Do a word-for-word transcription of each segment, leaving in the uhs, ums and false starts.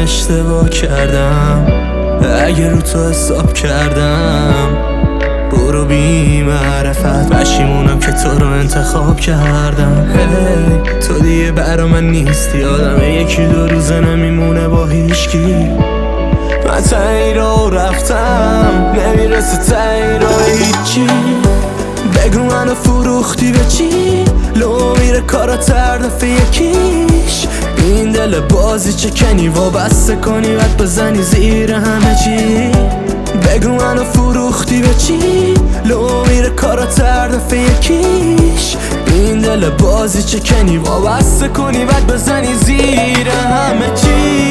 اشتباه کردم، اگه رو تو حساب کردم برو بی معرفت، پشیمونم که تو رو انتخاب کردم. hey, تو دیگه برا من نیستی، آدم یکی دو روزه نمیمونه با هیچکی. من تایی رو رفتم، نمیرسه تایی رو هیچی. بگو منو فروختی به چی؟ لو میره کارا تر دفعه یکیش. این دل بازی چه کنی وابسته کنی بعد بزنی زیر همه چی. بگو منو فروختی به چی؟ لو میره کارا تر دفعه یکیش. این دل بازی چه کنی وابسته کنی بعد بزنی زیر همه چی.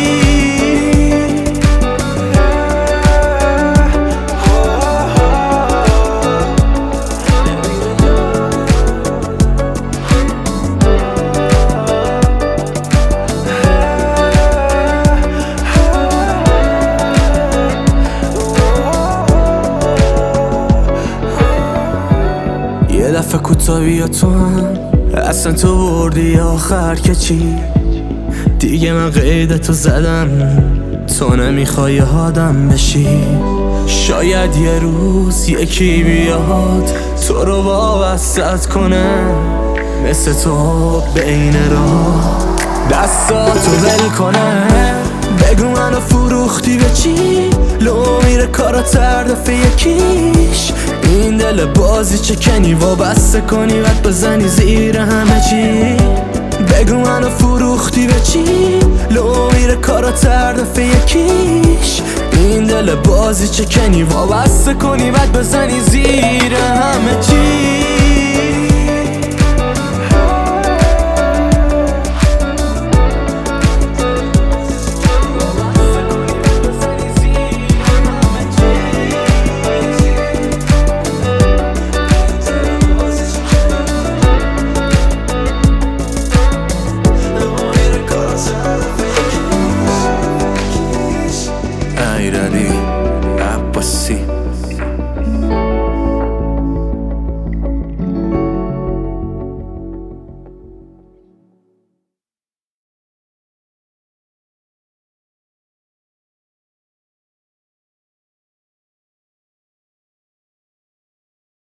یه دفعه کوتا بیا تو هم، اصلا تو بردی آخر که چی؟ دیگه من قیدتو زدم، تو نمیخوای آدم بشی. شاید یه روز یکی بیاد تو رو وابستت کنه، مثل تو بین راه دستاتو ول کنه. بگو منو فروختی به چی؟ لو میره کارا تر دفعه یکیش. این دل بازی چه کنی وابسته کنی بعد بزنی زیر همه چی. بگو منو فروختی به چی؟ لو میره کارا تر دفعه یکیش. این دل بازی چه کنی وابسته کنی بعد بزنی زیر همه چی.